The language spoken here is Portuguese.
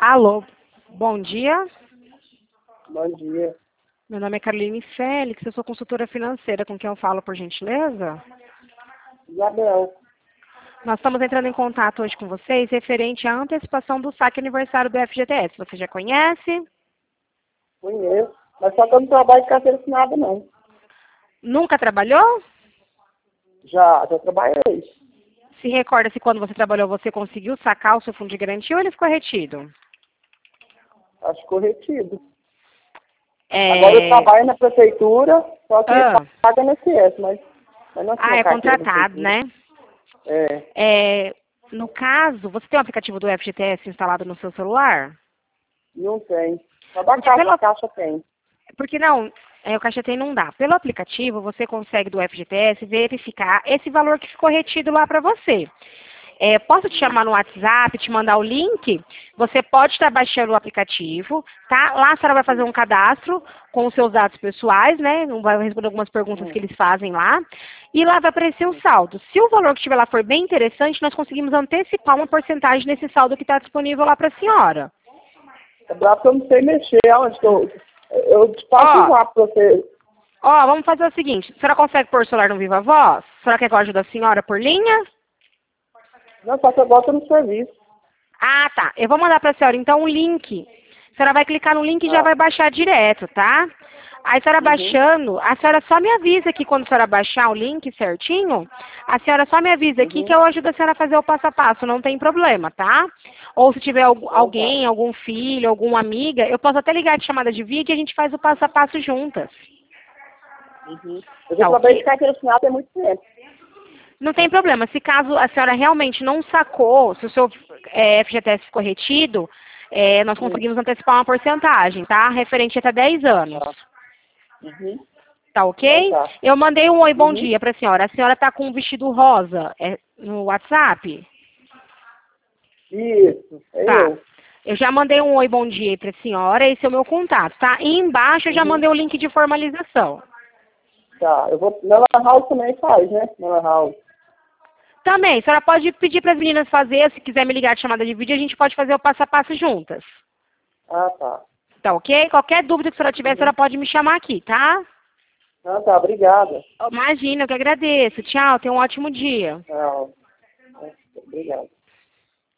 Alô, bom dia. Bom dia. Meu nome é Caroline Félix, eu sou consultora financeira. Com quem eu falo, por gentileza? Isabel. Nós estamos entrando em contato hoje com vocês referente à antecipação do saque aniversário do FGTS. Você já conhece? Conheço. Mas só que eu não trabalho de carteira assinada, não. Nunca trabalhou? Já trabalhei. Se recorda se quando você trabalhou você conseguiu sacar o seu fundo de garantia ou ele ficou retido? Acho corretido. É... Agora eu trabalho na prefeitura, só que paga no INSS, mas não assino é carteira da contratado, prefeitura. né? No caso, você tem o aplicativo do FGTS instalado no seu celular? Não tem. Só da Porque caixa tem. Porque não, o Caixa Tem não dá. Pelo aplicativo, você consegue do FGTS verificar esse valor que ficou retido lá para você. Posso te chamar no WhatsApp, te mandar o link? Você pode estar baixando o aplicativo, tá? Lá a senhora vai fazer um cadastro com os seus dados pessoais, né? Vai responder algumas perguntas que eles fazem lá. E lá vai aparecer o saldo. Se o valor que estiver lá for bem interessante, nós conseguimos antecipar uma porcentagem desse saldo que está disponível lá para a senhora. É bravo que eu não sei mexer. Onde que eu te passo o WhatsApp pra você. Vamos fazer o seguinte. A senhora consegue pôr o celular no Viva Voz? A senhora quer que eu ajude a senhora por linha? Não, só que eu gosto no serviço. Ah, tá. Eu vou mandar para a senhora, então, um link. A senhora vai clicar no link e já vai baixar direto, tá? Aí, a senhora baixando, a senhora só me avisa aqui quando a senhora baixar o link certinho. A senhora só me avisa aqui que eu ajudo a senhora a fazer o passo a passo, não tem problema, tá? Ou se tiver alguém, algum filho, alguma amiga, eu posso até ligar de chamada de vídeo e a gente faz o passo a passo juntas. Eu já trabalhei de carteira assinada há muito tempo. Não tem problema. Se caso a senhora realmente não sacou, se o seu FGTS ficou retido, nós conseguimos antecipar uma porcentagem, tá? Referente até 10 anos. Tá ok? Eu mandei um oi, bom dia para a senhora. A senhora tá com um vestido rosa no WhatsApp? Isso, eu. Eu já mandei um oi, bom dia para a senhora. Esse é o meu contato, tá? E embaixo eu já mandei o link de formalização. Tá, eu vou... Na Lan House também faz, né? Na Lan House. Também, a senhora pode pedir para as meninas fazer, se quiser me ligar de chamada de vídeo, a gente pode fazer o passo a passo juntas. Ah, tá. Tá ok? Qualquer dúvida que a senhora tiver, a senhora pode me chamar aqui, tá? Ah, tá, obrigada. Imagina, eu que agradeço. Tchau, tenha um ótimo dia. Tchau. Obrigado.